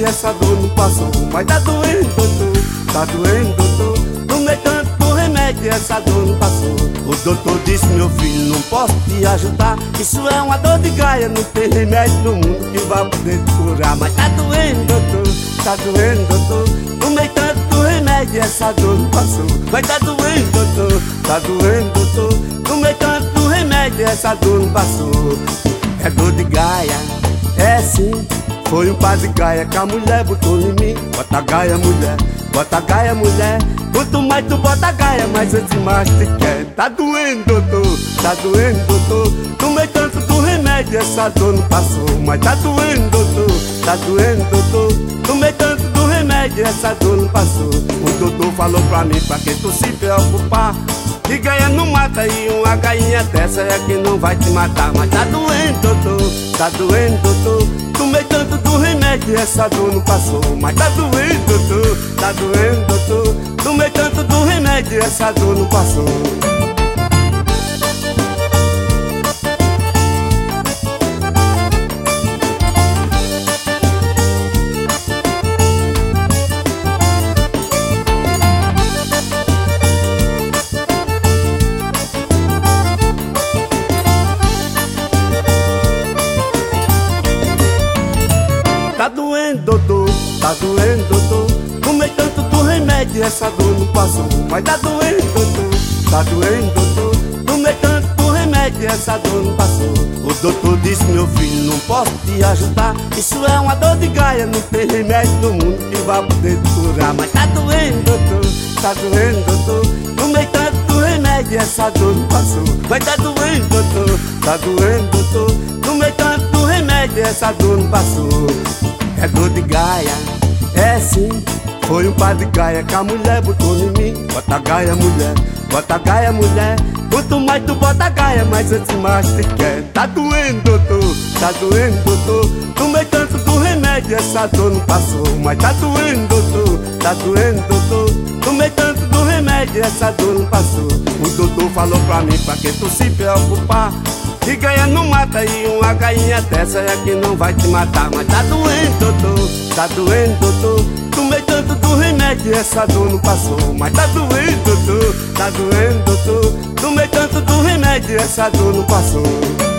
remédio, essa dor não passou. Mas tá doendo, doutor, tá doendo, doutor. Tomei tanto remédio, essa dor não passou. O doutor disse, meu filho, não posso te ajudar. Isso é uma dor de gaia, não tem remédio no mundo que vai poder te curar. Mas tá doendo, doutor, tá doendo, doutor. Tomei tanto remédio, essa dor não passou. Mas tá doendo, doutor, tá doendo, doutor. Tomei tanto remédio, essa dor não passou. É dor de gaia, é sim. Foi um par de gaia que a mulher botou em mim. Bota a gaia, mulher, bota a gaia, mulher. Quanto mais tu bota a gaia, mais esse mais te quer. Tá doendo, doutor, tá doendo, doutor. Tomei tanto do remédio, essa dor não passou. Mas tá doendo, doutor, tá doendo, doutor. Tomei tanto do remédio, essa dor não passou. O doutor falou pra mim, pra que tu se preocupar, que gaia não mata e uma gainha dessa é que não vai te matar. Mas tá doendo, doutor, tá doendo, doutor. Tomei tanto do remédio, essa dor não passou. Mas tá doendo, doutor, tá doendo, doutor. Tomei tanto do remédio, essa dor não passou. Tá doendo, doutor, tá doendo, doutor. Tomei tanto do remédio, essa dor não passou. Mas tá doendo, doutor, tá doendo, doutor. Tomei tanto do remédio, essa dor não passou. O doutor disse, meu filho, não posso te ajudar. Isso é uma dor de gaia, não tem remédio no mundo que vai poder te curar. Mas tá doendo, doutor, tá doendo, doutor. Tomei tanto do remédio, essa dor não passou. Mas tá doendo, doutor, tá doendo, doutor. Tomei tanto do remédio, essa dor não passou. É dor de gaia, é sim. Foi um par de gaia que a mulher botou em mim. Bota a gaia, mulher, bota a gaia, mulher. Quanto mais tu bota a gaia, mais esse mais te quer. Tá doendo, doutor, tá doendo, doutor. Tomei tanto do remédio, essa dor não passou. Mas tá doendo, doutor, tá doendo, doutor. Tomei tanto do remédio, essa dor não passou. O doutor falou pra mim, pra que tu se preocupar, que gaia não mata e uma gainha dessa é que não vai te matar. Mas tá doendo, doutor, tá doendo, doutor. Tomei tanto do remédio, essa dor não passou. Mas tá doendo, doutor, tá doendo, doutor. Tomei tanto do remédio, essa dor não passou.